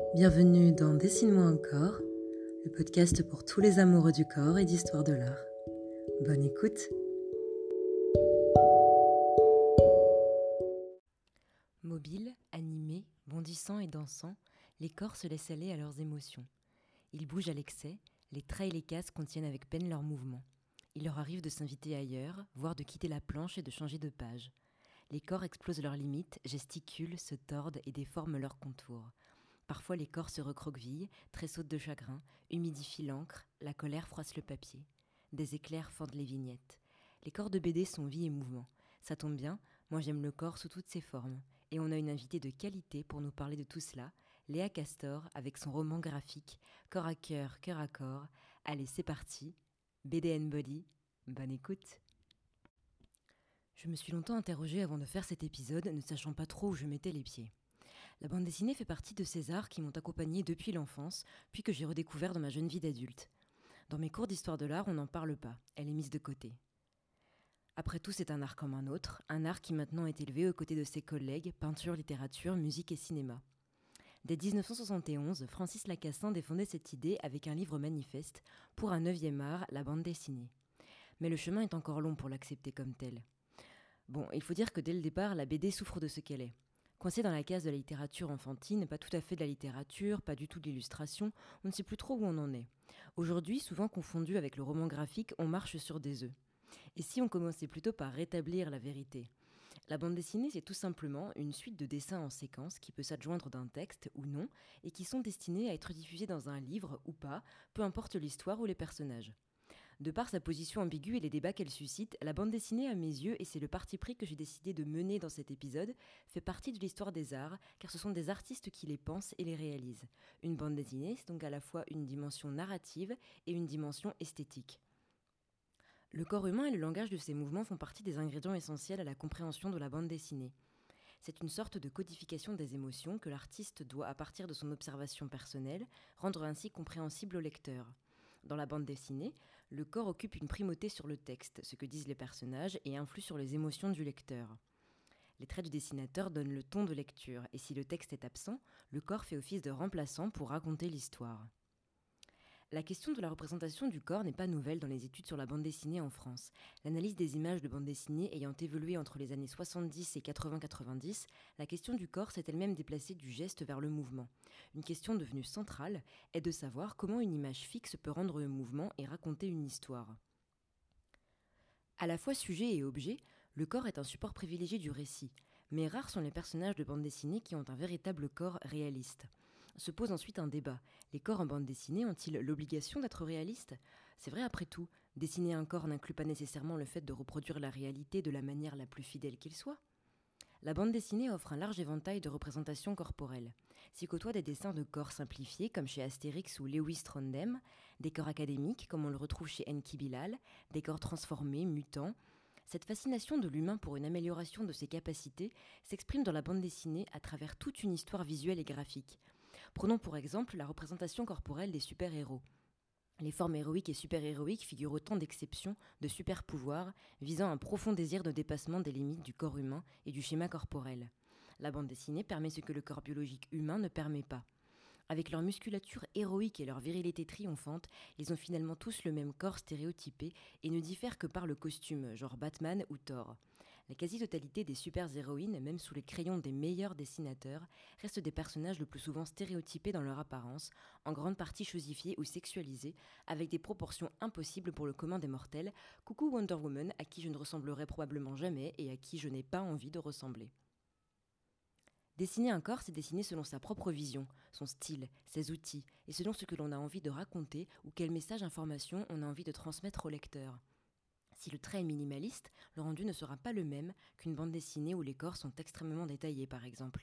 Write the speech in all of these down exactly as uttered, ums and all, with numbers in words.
Bienvenue dans Dessine-moi un corps, le podcast pour tous les amoureux du corps et d'histoire de l'art. Bonne écoute. Mobiles, animés, bondissants et dansants, les corps se laissent aller à leurs émotions. Ils bougent à l'excès, les traits et les cases contiennent avec peine leurs mouvements. Il leur arrive de s'inviter ailleurs, voire de quitter la planche et de changer de page. Les corps explosent leurs limites, gesticulent, se tordent et déforment leurs contours. Parfois les corps se recroquevillent, tressautent de chagrin, humidifient l'encre, la colère froisse le papier. Des éclairs fendent les vignettes. Les corps de B D sont vie et mouvement. Ça tombe bien, moi j'aime le corps sous toutes ses formes. Et on a une invitée de qualité pour nous parler de tout cela, Léa Castor, avec son roman graphique « Corps à cœur, cœur à corps ». Allez, c'est parti, B D and Body, bonne écoute. Je me suis longtemps interrogée avant de faire cet épisode, ne sachant pas trop où je mettais les pieds. La bande dessinée fait partie de ces arts qui m'ont accompagnée depuis l'enfance, puis que j'ai redécouvert dans ma jeune vie d'adulte. Dans mes cours d'histoire de l'art, on n'en parle pas, elle est mise de côté. Après tout, c'est un art comme un autre, un art qui maintenant est élevé aux côtés de ses collègues, peinture, littérature, musique et cinéma. Dès dix-neuf cent soixante et onze, Francis Lacassain défendait cette idée avec un livre manifeste pour un neuvième art, la bande dessinée. Mais le chemin est encore long pour l'accepter comme tel. Bon, il faut dire que dès le départ, la B D souffre de ce qu'elle est. Coincée dans la case de la littérature enfantine, pas tout à fait de la littérature, pas du tout de l'illustration, on ne sait plus trop où on en est. Aujourd'hui, souvent confondu avec le roman graphique, on marche sur des œufs. Et si on commençait plutôt par rétablir la vérité ? La bande dessinée, c'est tout simplement une suite de dessins en séquence qui peut s'adjoindre d'un texte ou non, et qui sont destinés à être diffusés dans un livre ou pas, peu importe l'histoire ou les personnages. De par sa position ambiguë et les débats qu'elle suscite, la bande dessinée à mes yeux, et c'est le parti pris que j'ai décidé de mener dans cet épisode, fait partie de l'histoire des arts, car ce sont des artistes qui les pensent et les réalisent. Une bande dessinée, c'est donc à la fois une dimension narrative et une dimension esthétique. Le corps humain et le langage de ses mouvements font partie des ingrédients essentiels à la compréhension de la bande dessinée. C'est une sorte de codification des émotions que l'artiste doit, à partir de son observation personnelle, rendre ainsi compréhensible au lecteur. Dans la bande dessinée, le corps occupe une primauté sur le texte, ce que disent les personnages, et influe sur les émotions du lecteur. Les traits du dessinateur donnent le ton de lecture, et si le texte est absent, le corps fait office de remplaçant pour raconter l'histoire. La question de la représentation du corps n'est pas nouvelle dans les études sur la bande dessinée en France. L'analyse des images de bande dessinée ayant évolué entre les années soixante-dix et quatre-vingts quatre-vingt-dix, la question du corps s'est elle-même déplacée du geste vers le mouvement. Une question devenue centrale est de savoir comment une image fixe peut rendre le mouvement et raconter une histoire. À la fois sujet et objet, le corps est un support privilégié du récit, mais rares sont les personnages de bande dessinée qui ont un véritable corps réaliste. Se pose ensuite un débat. Les corps en bande dessinée ont-ils l'obligation d'être réalistes ? C'est vrai après tout, dessiner un corps n'inclut pas nécessairement le fait de reproduire la réalité de la manière la plus fidèle qu'il soit. La bande dessinée offre un large éventail de représentations corporelles. S'y côtoient des dessins de corps simplifiés comme chez Astérix ou Lewis Trondheim, des corps académiques comme on le retrouve chez Enki Bilal, des corps transformés, mutants. Cette fascination de l'humain pour une amélioration de ses capacités s'exprime dans la bande dessinée à travers toute une histoire visuelle et graphique. Prenons pour exemple la représentation corporelle des super-héros. Les formes héroïques et super-héroïques figurent autant d'exceptions, de super-pouvoirs, visant un profond désir de dépassement des limites du corps humain et du schéma corporel. La bande dessinée permet ce que le corps biologique humain ne permet pas. Avec leur musculature héroïque et leur virilité triomphante, ils ont finalement tous le même corps stéréotypé et ne diffèrent que par le costume, genre Batman ou Thor. La quasi-totalité des super-héroïnes, même sous les crayons des meilleurs dessinateurs, restent des personnages le plus souvent stéréotypés dans leur apparence, en grande partie chosifiés ou sexualisés, avec des proportions impossibles pour le commun des mortels. Coucou Wonder Woman, à qui je ne ressemblerai probablement jamais et à qui je n'ai pas envie de ressembler. Dessiner un corps, c'est dessiner selon sa propre vision, son style, ses outils, et selon ce que l'on a envie de raconter ou quel message, information on a envie de transmettre au lecteur. Si le trait est minimaliste, le rendu ne sera pas le même qu'une bande dessinée où les corps sont extrêmement détaillés, par exemple.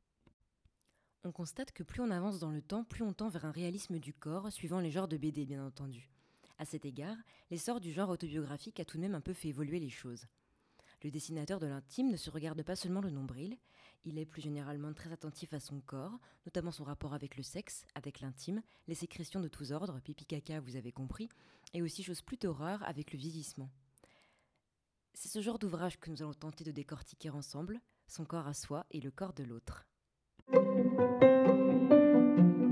On constate que plus on avance dans le temps, plus on tend vers un réalisme du corps, suivant les genres de B D, bien entendu. À cet égard, l'essor du genre autobiographique a tout de même un peu fait évoluer les choses. Le dessinateur de l'intime ne se regarde pas seulement le nombril, il est plus généralement très attentif à son corps, notamment son rapport avec le sexe, avec l'intime, les sécrétions de tous ordres, pipi caca vous avez compris, et aussi chose plutôt rare avec le vieillissement. C'est ce genre d'ouvrage que nous allons tenter de décortiquer ensemble, son corps à soi et le corps de l'autre.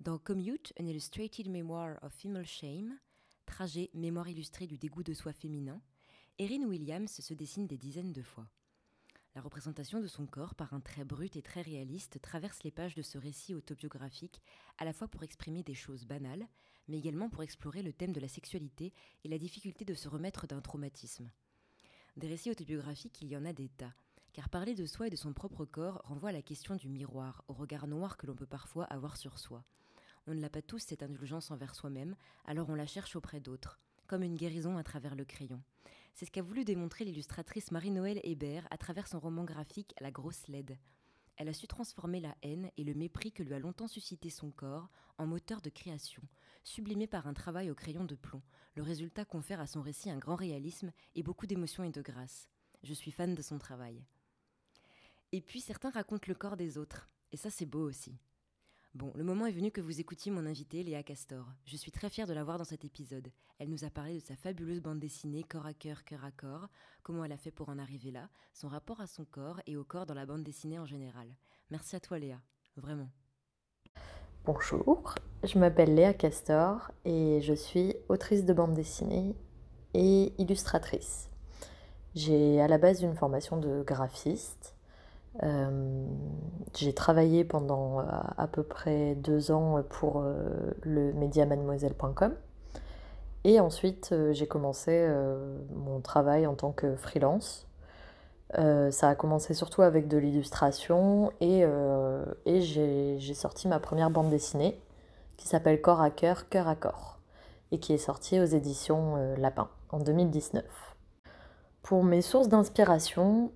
Dans Commute, An Illustrated Memoir of Female Shame, trajet, mémoire illustrée du dégoût de soi féminin, Erin Williams se dessine des dizaines de fois. La représentation de son corps par un trait brut et très réaliste traverse les pages de ce récit autobiographique, à la fois pour exprimer des choses banales, mais également pour explorer le thème de la sexualité et la difficulté de se remettre d'un traumatisme. Des récits autobiographiques, il y en a des tas, car parler de soi et de son propre corps renvoie à la question du miroir, au regard noir que l'on peut parfois avoir sur soi. On ne l'a pas tous, cette indulgence envers soi-même, alors on la cherche auprès d'autres, comme une guérison à travers le crayon. C'est ce qu'a voulu démontrer l'illustratrice Marie-Noëlle Hébert à travers son roman graphique La Grosse Laide. Elle a su transformer la haine et le mépris que lui a longtemps suscité son corps en moteur de création, sublimé par un travail au crayon de plomb. Le résultat confère à son récit un grand réalisme et beaucoup d'émotion et de grâce. Je suis fan de son travail. Et puis certains racontent le corps des autres, et ça c'est beau aussi. Bon, le moment est venu que vous écoutiez mon invitée Léa Castor. Je suis très fière de la voir dans cet épisode. Elle nous a parlé de sa fabuleuse bande dessinée Corps à cœur, cœur à corps, comment elle a fait pour en arriver là, son rapport à son corps et au corps dans la bande dessinée en général. Merci à toi Léa, vraiment. Bonjour, je m'appelle Léa Castor et je suis autrice de bande dessinée et illustratrice. J'ai à la base une formation de graphiste. Euh, j'ai travaillé pendant à, à peu près deux ans pour euh, le média mademoiselle point com et ensuite euh, j'ai commencé euh, mon travail en tant que freelance. Euh, ça a commencé surtout avec de l'illustration et, euh, et j'ai, j'ai sorti ma première bande dessinée qui s'appelle Corps à cœur, cœur à corps et qui est sortie aux éditions euh, Lapin en deux mille dix-neuf. Pour mes sources d'inspiration,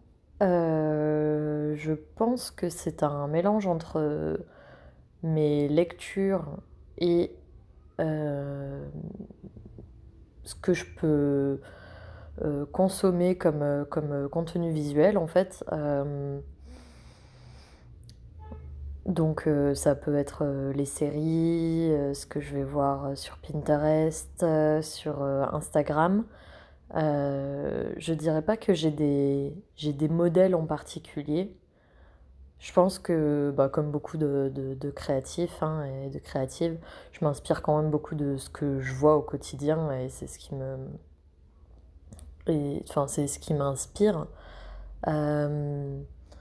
euh, je pense que c'est un mélange entre mes lectures et euh, ce que je peux euh, consommer comme, comme contenu visuel en fait. Euh, donc euh, ça peut être euh, les séries, euh, ce que je vais voir sur Pinterest, euh, sur euh, Instagram. Euh, je dirais pas que j'ai des, j'ai des modèles en particulier. Je pense que, bah, comme beaucoup de, de, de créatifs hein, et de créatives, je m'inspire quand même beaucoup de ce que je vois au quotidien et c'est ce qui me, et, enfin, c'est ce qui m'inspire. Euh,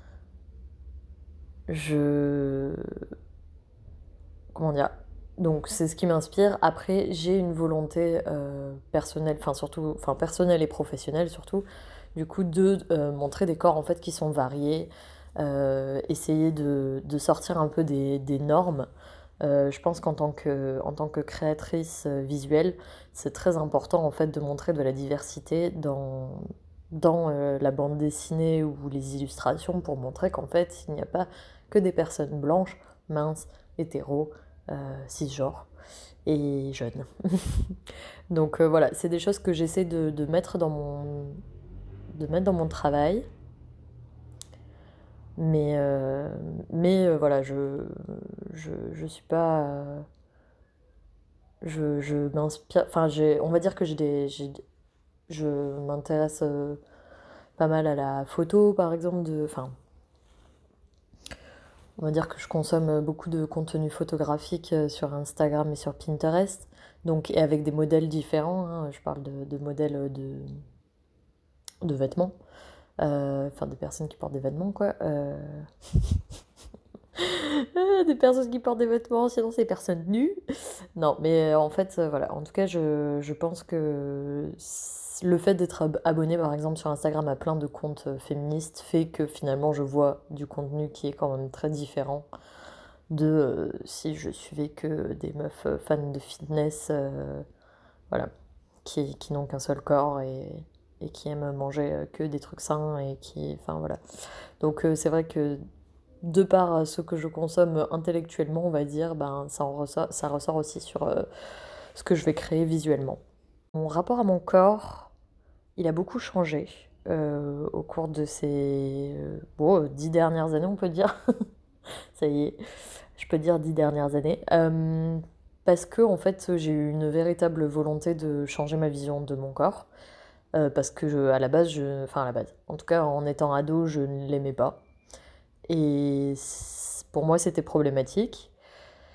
je, comment dire? Donc c'est ce qui m'inspire. Après, j'ai une volonté euh, personnelle, enfin surtout, enfin personnelle et professionnelle surtout, du coup de euh, montrer des corps en fait qui sont variés, euh, essayer de, de sortir un peu des, des normes. Euh, je pense qu'en tant que, en tant que créatrice euh, visuelle, c'est très important en fait de montrer de la diversité dans, dans euh, la bande dessinée ou les illustrations pour montrer qu'en fait il n'y a pas que des personnes blanches, minces, hétéros, euh, cisgenres et jeunes. Donc euh, voilà, c'est des choses que j'essaie de, de mettre dans mon, de mettre dans mon travail. Mais, euh, mais euh, voilà, je, je, je suis pas. euh, je, je m'inspire. Enfin, j'ai, on va dire que j'ai des. j'ai- je m'intéresse euh, pas mal à la photo, par exemple. De, enfin, on va dire que je consomme beaucoup de contenu photographique euh, sur Instagram et sur Pinterest. Donc, et avec des modèles différents. Hein, je parle de, de modèles de, de vêtements. Euh, Enfin, des personnes qui portent des vêtements, quoi. Euh, des personnes qui portent des vêtements, sinon c'est des personnes nues. Non, mais euh, en fait, euh, voilà. En tout cas, je, je pense que c- le fait d'être ab- abonné, par exemple, sur Instagram à plein de comptes euh, féministes fait que finalement, je vois du contenu qui est quand même très différent de euh, si je suivais que des meufs euh, fans de fitness, euh, voilà, qui, qui n'ont qu'un seul corps et, et qui aiment manger euh, que des trucs sains et qui, enfin voilà. Donc euh, c'est vrai que de par euh, ce que je consomme intellectuellement, on va dire, ben, ça, en ressort, ça ressort aussi sur euh, ce que je vais créer visuellement. Mon rapport à mon corps, il a beaucoup changé euh, au cours de ces euh, bon, dix dernières années, on peut dire. Ça y est, je peux dire dix dernières années. Euh, parce que, en fait, j'ai eu une véritable volonté de changer ma vision de mon corps. Euh, parce que, je, à la base, je, enfin, à la base, en tout cas, en étant ado, je ne l'aimais pas. Et pour moi, c'était problématique.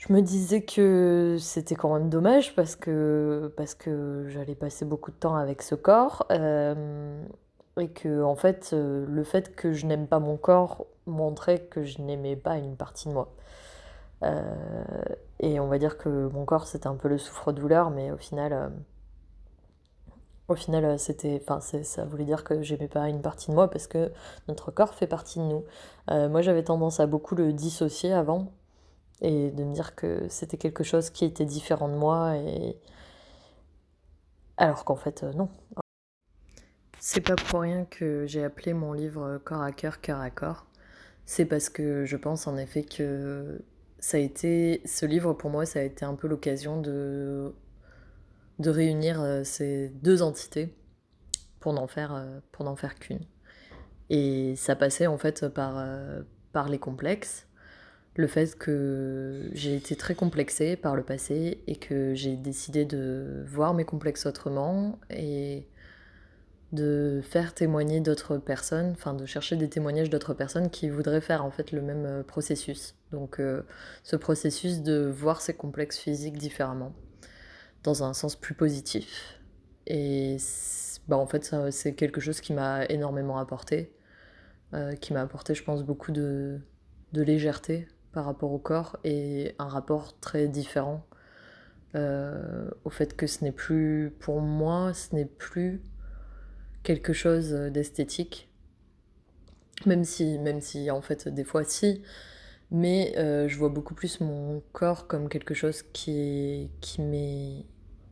Je me disais que c'était quand même dommage parce que, parce que j'allais passer beaucoup de temps avec ce corps. Euh, et que, en fait, euh, le fait que je n'aime pas mon corps montrait que je n'aimais pas une partie de moi. Euh, et on va dire que mon corps, c'était un peu le souffre-douleur, mais au final, euh, au final, euh, c'était, enfin, c'est- ça voulait dire que j'aimais pas une partie de moi parce que notre corps fait partie de nous. Euh, moi, j'avais tendance à beaucoup le dissocier avant et de me dire que c'était quelque chose qui était différent de moi et alors qu'en fait, euh, non. C'est pas pour rien que j'ai appelé mon livre Corps à cœur, cœur à corps. C'est parce que je pense en effet que ça a été, ce livre pour moi, ça a été un peu l'occasion de, de réunir euh, ces deux entités pour n'en faire, euh, pour n'en faire qu'une. Et ça passait en fait par, euh, par les complexes, le fait que j'ai été très complexée par le passé et que j'ai décidé de voir mes complexes autrement et de faire témoigner d'autres personnes, enfin de chercher des témoignages d'autres personnes qui voudraient faire en fait le même euh, processus. Donc euh, ce processus de voir ses complexes physiques différemment, dans un sens plus positif. Et bah, en fait ça, c'est quelque chose qui m'a énormément apporté, euh, qui m'a apporté je pense beaucoup de, de légèreté par rapport au corps et un rapport très différent euh, au fait que ce n'est plus, pour moi, ce n'est plus quelque chose d'esthétique, même si, même si en fait des fois si, mais euh, je vois beaucoup plus mon corps comme quelque chose qui, qui m'est,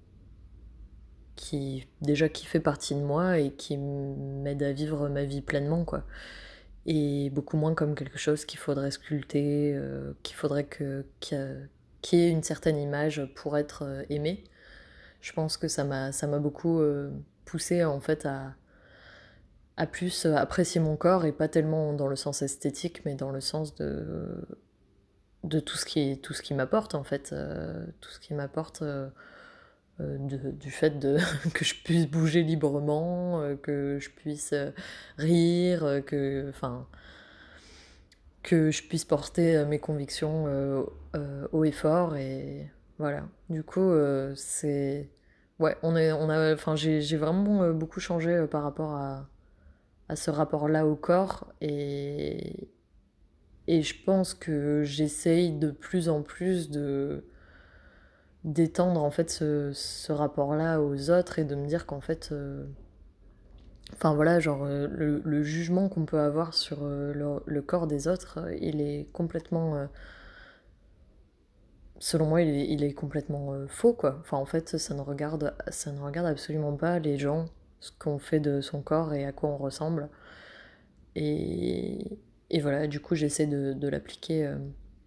qui déjà qui fait partie de moi et qui m'aide à vivre ma vie pleinement quoi. Et beaucoup moins comme quelque chose qu'il faudrait sculpter, euh, qu'il faudrait que qu'il y, a- qu'il y ait une certaine image pour être euh, aimé. Je pense que ça m'a ça m'a beaucoup euh, poussé en fait à à plus euh, apprécier mon corps et pas tellement dans le sens esthétique mais dans le sens de de tout ce qui tout ce qui m'apporte en fait euh, tout ce qui m'apporte euh, euh, de- du fait de que je puisse bouger librement euh, que je puisse euh, rire euh, que enfin que je puisse porter euh, mes convictions euh, euh, haut et fort et voilà du coup euh, c'est ouais on est on a enfin j'ai j'ai vraiment euh, beaucoup changé euh, par rapport à à ce rapport-là au corps et et je pense que j'essaye de plus en plus de d'étendre en fait ce, ce rapport-là aux autres et de me dire qu'en fait euh, enfin voilà genre euh, le, le jugement qu'on peut avoir sur euh, le, le corps des autres euh, il est complètement euh, selon moi il est, il est complètement euh, faux quoi enfin en fait ça ne regarde ça ne regarde absolument pas les gens ce qu'on fait de son corps et à quoi on ressemble et, et voilà du coup j'essaie de, de l'appliquer euh,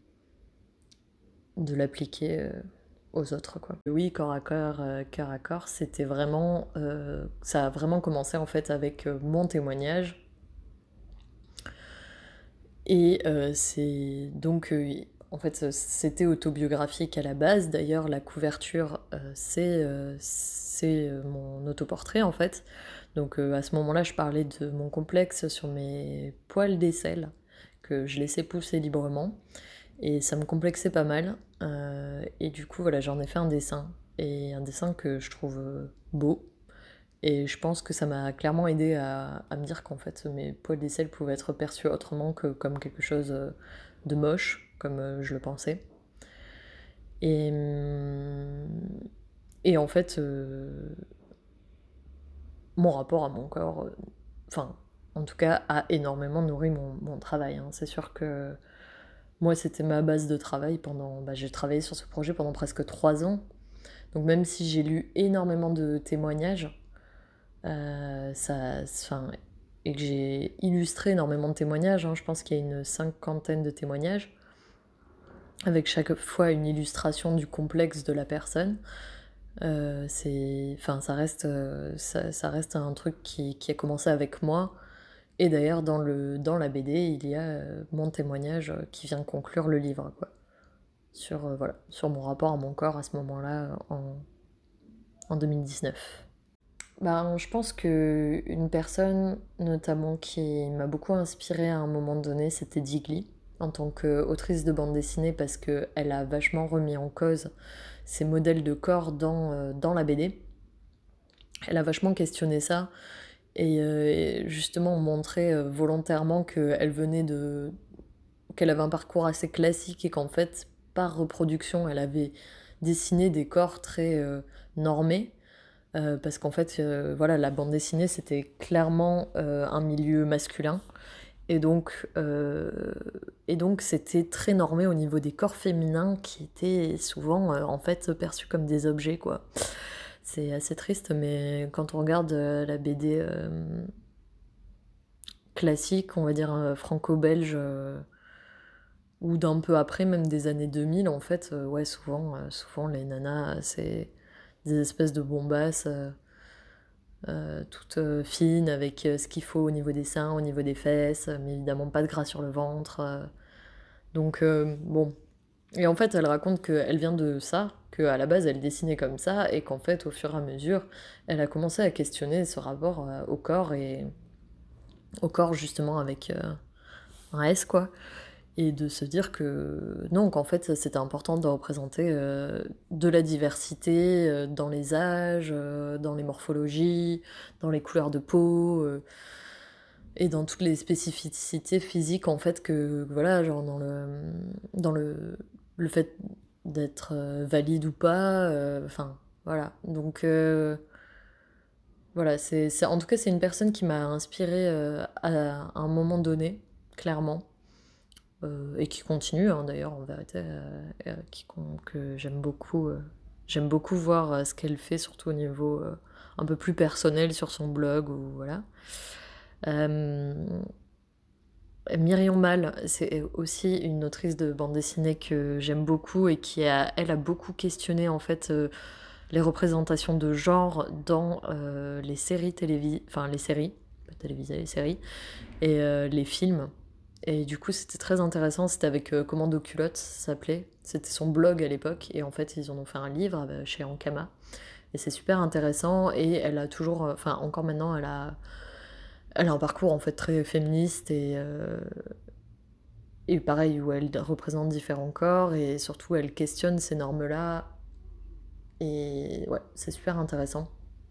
de l'appliquer euh, aux autres quoi. Oui, corps à corps, euh, cœur à corps, c'était vraiment euh, ça a vraiment commencé en fait avec euh, mon témoignage et euh, c'est donc euh, en fait c'était autobiographique à la base d'ailleurs la couverture euh, c'est euh, c'est euh, mon autoportrait en fait donc euh, à ce moment-là je parlais de mon complexe sur mes poils d'aisselle que je laissais pousser librement et ça me complexait pas mal. Euh, et du coup, voilà, j'en ai fait un dessin. Et un dessin que je trouve euh, beau. Et je pense que ça m'a clairement aidé à, à me dire qu'en fait, mes poils d'aisselle pouvaient être perçus autrement que comme quelque chose euh, de moche, comme euh, je le pensais. Et, hum, et en fait, euh, mon rapport à mon corps, euh, enfin, en tout cas, a énormément nourri mon, mon travail. Hein. C'est sûr que moi, c'était ma base de travail pendant. Bah, j'ai travaillé sur ce projet pendant presque trois ans. Donc, même si j'ai lu énormément de témoignages, euh, ça, enfin, et que j'ai illustré énormément de témoignages, hein, je pense qu'il y a une cinquantaine de témoignages, avec chaque fois une illustration du complexe de la personne. Euh, c'est, enfin, ça reste, euh, ça, ça reste un truc qui, qui a commencé avec moi. Et d'ailleurs, dans le, dans la B D, il y a euh, mon témoignage euh, qui vient conclure le livre, quoi. Sur, euh, voilà, sur mon rapport à mon corps à ce moment-là, en, en deux mille dix-neuf. Ben, je pense que une personne, notamment, qui m'a beaucoup inspirée à un moment donné, c'était Digli. en tant qu'autrice de bande dessinée parce qu'elle a vachement remis en cause ses modèles de corps dans, euh, dans la B D. Elle a vachement questionné ça et euh, justement montré euh, volontairement qu'elle venait de... qu'elle avait un parcours assez classique et qu'en fait, par reproduction, elle avait dessiné des corps très euh, normés. Euh, parce qu'en fait, euh, voilà, la bande dessinée, c'était clairement euh, un milieu masculin. Et donc, euh, et donc, c'était très normé au niveau des corps féminins qui étaient souvent, euh, en fait, perçus comme des objets, quoi. C'est assez triste, mais quand on regarde euh, la B D euh, classique, on va dire euh, franco-belge, euh, ou d'un peu après, même des années deux mille, en fait, euh, ouais, souvent, euh, souvent les nanas, c'est des espèces de bombasses, euh, euh, toutes euh, fines, avec euh, ce qu'il faut au niveau des seins, au niveau des fesses, mais évidemment pas de gras sur le ventre. euh. Donc, euh, bon. Et en fait, elle raconte qu'elle vient de ça, qu'à la base, elle dessinait comme ça, et qu'en fait, au fur et à mesure, elle a commencé à questionner ce rapport euh, au corps, et au corps, justement, avec euh, un S, quoi. Et de se dire que non, qu'en fait c'était important de représenter euh, de la diversité euh, dans les âges, euh, dans les morphologies, dans les couleurs de peau euh, et dans toutes les spécificités physiques en fait que voilà, genre dans le dans le le fait d'être euh, valide ou pas, euh, enfin voilà. Donc euh, voilà, c'est c'est- en tout cas c'est une personne qui m'a inspirée euh, à un moment donné, clairement. Euh, et qui continue hein, d'ailleurs en vérité, euh, euh, qui, que j'aime beaucoup. Euh, j'aime beaucoup voir euh, ce qu'elle fait, surtout au niveau euh, un peu plus personnel sur son blog ou voilà. Euh, Myriam Mal, c'est aussi une autrice de bande dessinée que j'aime beaucoup et qui a, elle a beaucoup questionné en fait euh, les représentations de genre dans euh, les séries télévisées, enfin les séries, pas télévisées, les séries et euh, les films. Et du coup, c'était très intéressant. C'était avec euh, Commando Culotte, ça s'appelait. C'était son blog à l'époque. Et en fait, ils en ont fait un livre euh, chez Ankama. Et c'est super intéressant. Et elle a toujours, euh, enfin, encore maintenant, elle a, elle a un parcours en fait très féministe et, euh, et pareil, où elle représente différents corps. Et surtout, elle questionne ces normes-là. Et ouais, c'est super intéressant.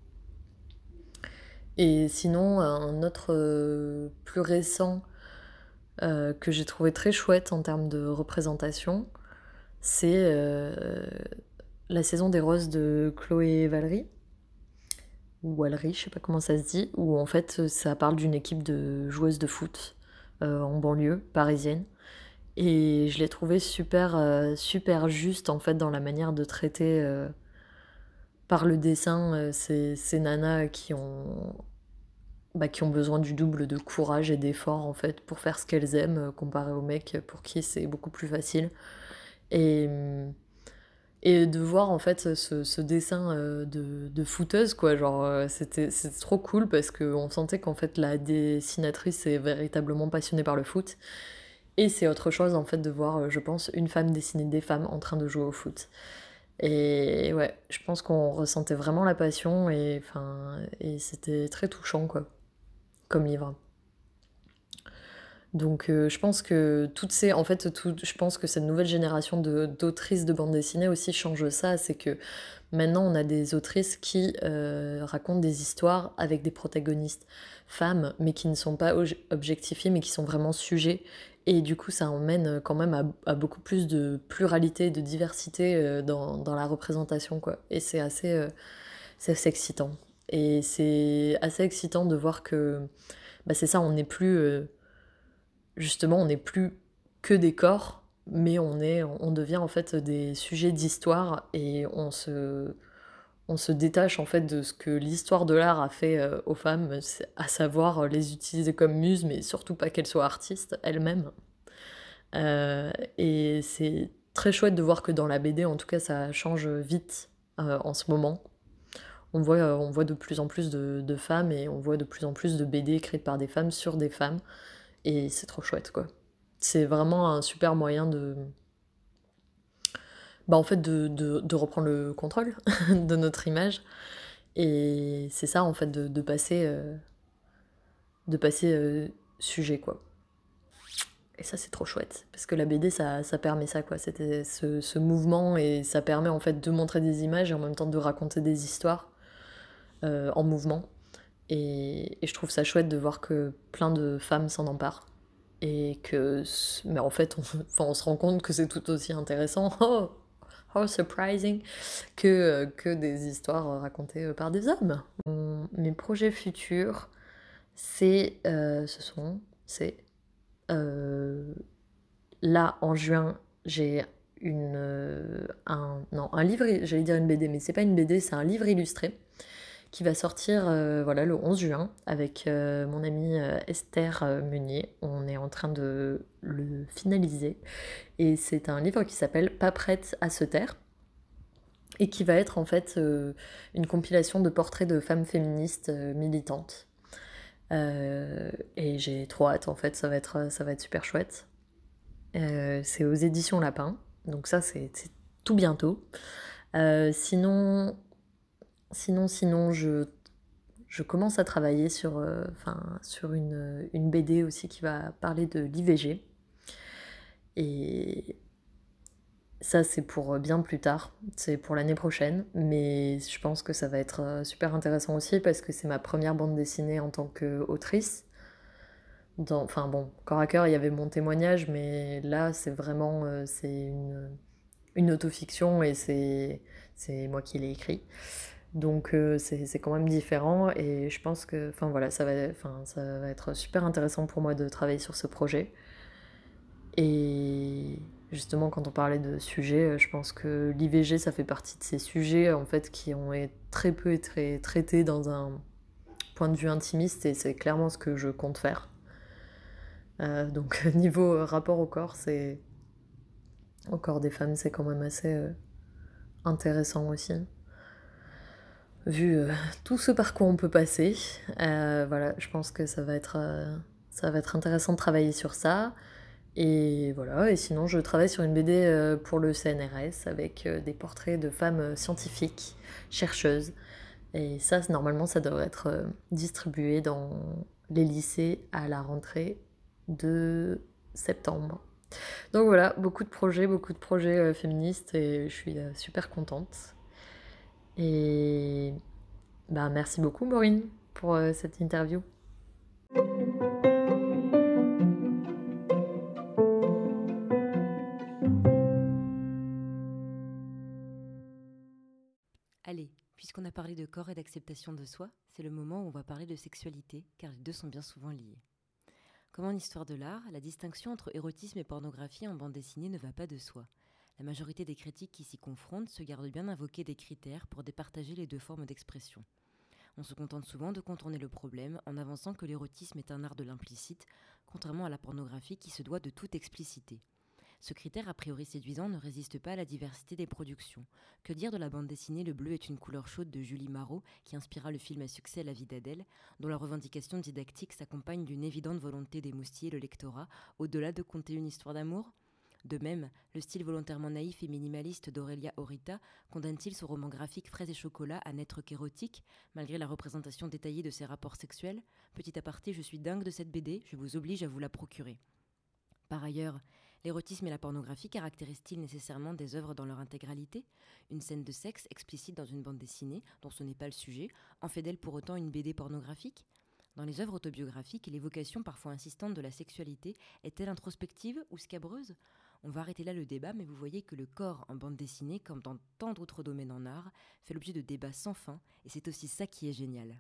Et sinon, un autre euh, plus récent euh, que j'ai trouvé très chouette en termes de représentation, c'est euh, la saison des roses de Chloé Valery, ou Valery, je sais pas comment ça se dit, où en fait ça parle d'une équipe de joueuses de foot euh, en banlieue parisienne. Et je l'ai trouvé super, euh, super juste en fait dans la manière de traiter euh, par le dessin euh, ces, ces nanas qui ont, bah, qui ont besoin du double de courage et d'effort en fait pour faire ce qu'elles aiment euh, comparé aux mecs pour qui c'est beaucoup plus facile. Et, et de voir en fait ce, ce dessin euh, de, de footeuse, quoi, genre euh, c'était, c'était trop cool parce qu'on sentait qu'en fait la dessinatrice est véritablement passionnée par le foot. Et c'est autre chose en fait de voir, euh, je pense, une femme dessiner des femmes en train de jouer au foot. Et ouais, je pense qu'on ressentait vraiment la passion et, enfin, et c'était très touchant, quoi, comme livre. Donc euh, je pense que toutes ces, en fait, tout, je pense que cette nouvelle génération de, d'autrices de bande dessinée aussi change ça, c'est que maintenant on a des autrices qui euh, racontent des histoires avec des protagonistes femmes, mais qui ne sont pas objectifiées, mais qui sont vraiment sujets. Et du coup ça emmène quand même à, à beaucoup plus de pluralité, de diversité euh, dans, dans la représentation, quoi. Et c'est assez, euh, c'est assez excitant. Et c'est assez excitant de voir que bah, c'est ça, on n'est plus... euh, justement, on n'est plus que des corps, mais on est, on devient en fait des sujets d'histoire et on se, on se détache en fait de ce que l'histoire de l'art a fait euh, aux femmes, à savoir euh, les utiliser comme muses, mais surtout pas qu'elles soient artistes elles-mêmes. Euh, et c'est très chouette de voir que dans la B D, en tout cas, ça change vite euh, en ce moment. On voit, euh, on voit de plus en plus de, de femmes et on voit de plus en plus de B D écrites par des femmes sur des femmes. Et c'est trop chouette, quoi. C'est vraiment un super moyen de, bah, en fait, de, de, de reprendre le contrôle de notre image. Et c'est ça, en fait, de, de passer, euh, de passer euh, sujet, quoi. Et ça, c'est trop chouette, parce que la B D, ça, ça permet ça, quoi. C'était ce, ce mouvement, et ça permet en fait de montrer des images et en même temps de raconter des histoires euh, en mouvement. Et, et je trouve ça chouette de voir que plein de femmes s'en emparent. Et que, mais en fait, on, enfin, on se rend compte que c'est tout aussi intéressant, oh, oh surprising, que, que des histoires racontées par des hommes. Mon- mes projets futurs, c'est, euh, ce sont, c'est, euh, là en juin, j'ai une, euh, un, non, un livre, j'allais dire une B D, mais c'est pas une B D, c'est un livre illustré qui va sortir euh, voilà, le onze juin avec euh, mon amie euh, Esther euh, Meunier. On est en train de le finaliser. Et c'est un livre qui s'appelle Pas prête à se taire et qui va être en fait euh, une compilation de portraits de femmes féministes euh, militantes. Euh, et j'ai trop hâte, en fait, ça va être, ça va être super chouette. Euh, c'est aux éditions Lapin, donc ça c'est c'est tout bientôt. Euh, sinon, sinon, sinon, je Je commence à travailler sur, euh, enfin, sur une, une B D aussi qui va parler de l'I V G. Et ça, c'est pour bien plus tard, c'est pour l'année prochaine. Mais je pense que ça va être euh, super intéressant aussi parce que c'est ma première bande dessinée en tant qu'autrice. Dans, enfin bon, corps à cœur, il y avait mon témoignage, mais là, c'est vraiment euh, c'est une, une autofiction et c'est c'est moi qui l'ai écrit. Donc euh, c'est c'est quand même différent et je pense que enfin voilà, ça va, enfin, ça va être super intéressant pour moi de travailler sur ce projet. Et justement quand on parlait de sujets, je pense que l'I V G ça fait partie de ces sujets en fait qui ont été très peu été traités dans un point de vue intimiste et c'est clairement ce que je compte faire. Euh, donc niveau rapport au corps, c'est au corps des femmes, c'est quand même assez euh, intéressant aussi. Vu euh, tout ce par quoi on peut passer, euh, voilà, je pense que ça va être, euh, ça va être intéressant de travailler sur ça. Et voilà, et sinon je travaille sur une B D euh, pour le C N R S avec euh, des portraits de femmes euh, scientifiques, chercheuses. Et ça, normalement, ça devrait être euh, distribué dans les lycées à la rentrée de septembre. Donc voilà, beaucoup de projets, beaucoup de projets euh, féministes et je suis euh, super contente. Et bah, merci beaucoup Maureen pour euh, cette interview. Allez, puisqu'on a parlé de corps et d'acceptation de soi, c'est le moment où on va parler de sexualité, car les deux sont bien souvent liés. Comme en histoire de l'art, la distinction entre érotisme et pornographie en bande dessinée ne va pas de soi. La majorité des critiques qui s'y confrontent se gardent bien d'invoquer des critères pour départager les deux formes d'expression. On se contente souvent de contourner le problème en avançant que l'érotisme est un art de l'implicite, contrairement à la pornographie qui se doit de toute explicité. Ce critère a priori séduisant ne résiste pas à la diversité des productions. Que dire de la bande dessinée Le bleu est une couleur chaude de Julie Marot, qui inspira le film à succès La vie d'Adèle, dont la revendication didactique s'accompagne d'une évidente volonté d'émoustiller le lectorat, au-delà de conter une histoire d'amour ? De même, le style volontairement naïf et minimaliste d'Aurélia Horita condamne-t-il son roman graphique Fraises et chocolat à n'être qu'érotique, malgré la représentation détaillée de ses rapports sexuels ? Petit aparté, je suis dingue de cette B D, je vous oblige à vous la procurer. Par ailleurs, l'érotisme et la pornographie caractérisent-ils nécessairement des œuvres dans leur intégralité ? Une scène de sexe explicite dans une bande dessinée, dont ce n'est pas le sujet, en fait d'elle pour autant une B D pornographique ? Dans les œuvres autobiographiques, l'évocation parfois insistante de la sexualité est-elle introspective ou scabreuse ? On va arrêter là le débat, mais vous voyez que le corps en bande dessinée, comme dans tant d'autres domaines en art, fait l'objet de débats sans fin, et c'est aussi ça qui est génial.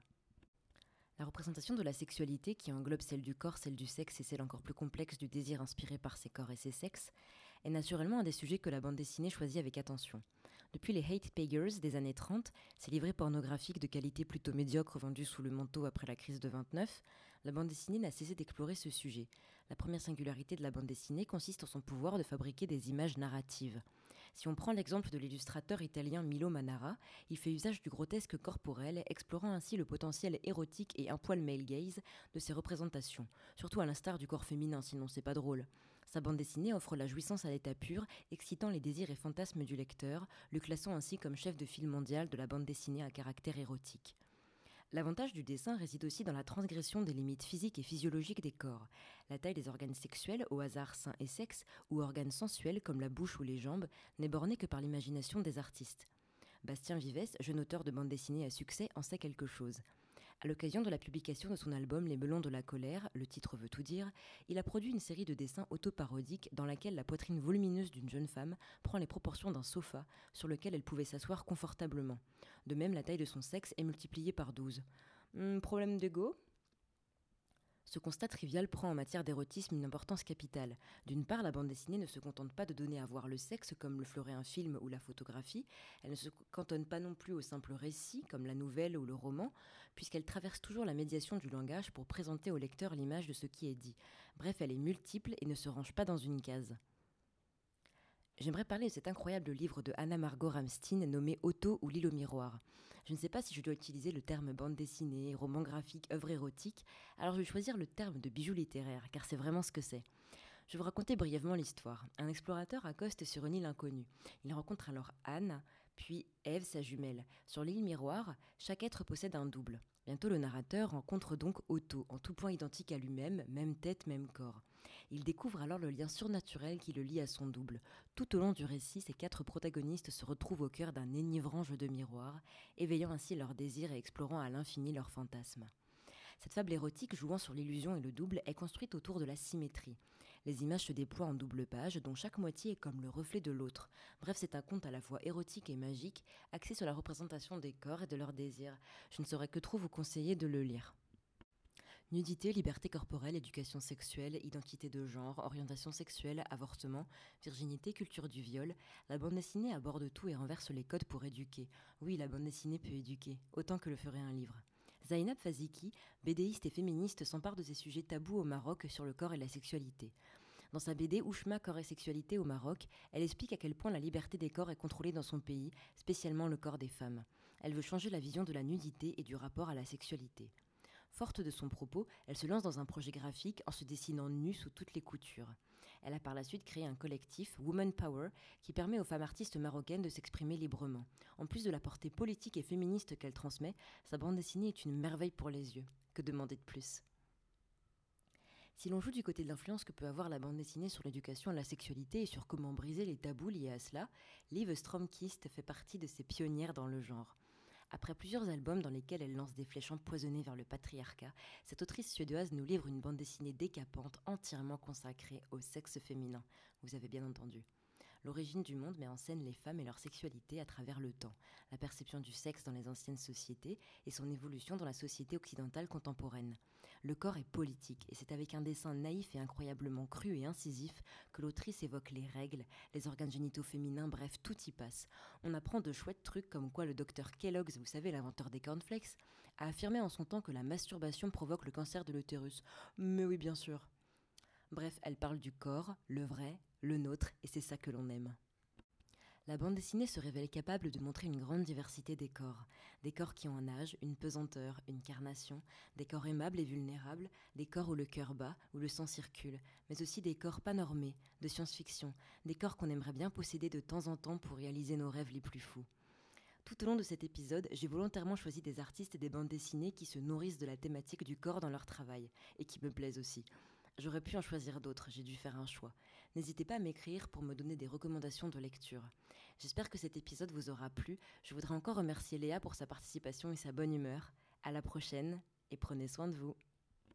La représentation de la sexualité, qui englobe celle du corps, celle du sexe et celle encore plus complexe du désir inspiré par ces corps et ces sexes, est naturellement un des sujets que la bande dessinée choisit avec attention. Depuis les Hate Pagers des années trente, ces livrets pornographiques de qualité plutôt médiocre vendus sous le manteau après la crise de vingt-neuf, la bande dessinée n'a cessé d'explorer ce sujet. La première singularité de la bande dessinée consiste en son pouvoir de fabriquer des images narratives. Si on prend l'exemple de l'illustrateur italien Milo Manara, il fait usage du grotesque corporel, explorant ainsi le potentiel érotique et un poil male gaze de ses représentations, surtout à l'instar du corps féminin, sinon c'est pas drôle. Sa bande dessinée offre la jouissance à l'état pur, excitant les désirs et fantasmes du lecteur, le classant ainsi comme chef de file mondial de la bande dessinée à caractère érotique. L'avantage du dessin réside aussi dans la transgression des limites physiques et physiologiques des corps. La taille des organes sexuels, au hasard seins et sexe, ou organes sensuels comme la bouche ou les jambes, n'est bornée que par l'imagination des artistes. Bastien Vivès, jeune auteur de bande dessinée à succès, en sait quelque chose. À l'occasion de la publication de son album Les Melons de la colère, le titre veut tout dire, il a produit une série de dessins autoparodiques dans laquelle la poitrine volumineuse d'une jeune femme prend les proportions d'un sofa sur lequel elle pouvait s'asseoir confortablement. De même, la taille de son sexe est multipliée par douze. Hum, problème d'ego ? Ce constat trivial prend en matière d'érotisme une importance capitale. D'une part, la bande dessinée ne se contente pas de donner à voir le sexe comme le ferait un film ou la photographie, elle ne se cantonne pas non plus au simple récit comme la nouvelle ou le roman, puisqu'elle traverse toujours la médiation du langage pour présenter au lecteur l'image de ce qui est dit. Bref, elle est multiple et ne se range pas dans une case. J'aimerais parler de cet incroyable livre de Anna Margot Ramstein nommé Otto ou l'île au miroir. Je ne sais pas si je dois utiliser le terme bande dessinée, roman graphique, œuvre érotique, alors je vais choisir le terme de bijou littéraire, car c'est vraiment ce que c'est. Je vais vous raconter brièvement l'histoire. Un explorateur accoste sur une île inconnue. Il rencontre alors Anne, puis Ève, sa jumelle. Sur l'île miroir, chaque être possède un double. Bientôt, le narrateur rencontre donc Otto, en tout point identique à lui-même, même tête, même corps. Il découvre alors le lien surnaturel qui le lie à son double. Tout au long du récit, ces quatre protagonistes se retrouvent au cœur d'un enivrant jeu de miroir, éveillant ainsi leurs désirs et explorant à l'infini leurs fantasmes. Cette fable érotique jouant sur l'illusion et le double est construite autour de la symétrie. Les images se déploient en double page, dont chaque moitié est comme le reflet de l'autre. Bref, c'est un conte à la fois érotique et magique, axé sur la représentation des corps et de leurs désirs. Je ne saurais que trop vous conseiller de le lire. Nudité, liberté corporelle, éducation sexuelle, identité de genre, orientation sexuelle, avortement, virginité, culture du viol, la bande dessinée aborde tout et renverse les codes pour éduquer. Oui, la bande dessinée peut éduquer, autant que le ferait un livre. Zainab Faziki, bédéiste et féministe, s'empare de ces sujets tabous au Maroc sur le corps et la sexualité. Dans sa B D Ouchma, corps et sexualité au Maroc, elle explique à quel point la liberté des corps est contrôlée dans son pays, spécialement le corps des femmes. Elle veut changer la vision de la nudité et du rapport à la sexualité. Forte de son propos, elle se lance dans un projet graphique en se dessinant nue sous toutes les coutures. Elle a par la suite créé un collectif, Woman Power, qui permet aux femmes artistes marocaines de s'exprimer librement. En plus de la portée politique et féministe qu'elle transmet, sa bande dessinée est une merveille pour les yeux. Que demander de plus ? Si l'on joue du côté de l'influence que peut avoir la bande dessinée sur l'éducation à la sexualité et sur comment briser les tabous liés à cela, Liv Stromkist fait partie de ces pionnières dans le genre. Après plusieurs albums dans lesquels elle lance des flèches empoisonnées vers le patriarcat, cette autrice suédoise nous livre une bande dessinée décapante entièrement consacrée au sexe féminin. Vous avez bien entendu. L'origine du monde met en scène les femmes et leur sexualité à travers le temps, la perception du sexe dans les anciennes sociétés et son évolution dans la société occidentale contemporaine. Le corps est politique et c'est avec un dessin naïf et incroyablement cru et incisif que l'autrice évoque les règles, les organes génitaux féminins, bref, tout y passe. On apprend de chouettes trucs comme quoi le docteur Kellogg's, vous savez, l'inventeur des cornflakes, a affirmé en son temps que la masturbation provoque le cancer de l'utérus. Mais oui, bien sûr. Bref, elle parle du corps, le vrai, le nôtre, et c'est ça que l'on aime. La bande dessinée se révèle capable de montrer une grande diversité des corps. Des corps qui ont un âge, une pesanteur, une carnation, des corps aimables et vulnérables, des corps où le cœur bat, où le sang circule, mais aussi des corps pas normés, de science-fiction, des corps qu'on aimerait bien posséder de temps en temps pour réaliser nos rêves les plus fous. Tout au long de cet épisode, j'ai volontairement choisi des artistes et des bandes dessinées qui se nourrissent de la thématique du corps dans leur travail, et qui me plaisent aussi. J'aurais pu en choisir d'autres, j'ai dû faire un choix. N'hésitez pas à m'écrire pour me donner des recommandations de lecture. J'espère que cet épisode vous aura plu. Je voudrais encore remercier Léa pour sa participation et sa bonne humeur. À la prochaine et prenez soin de vous.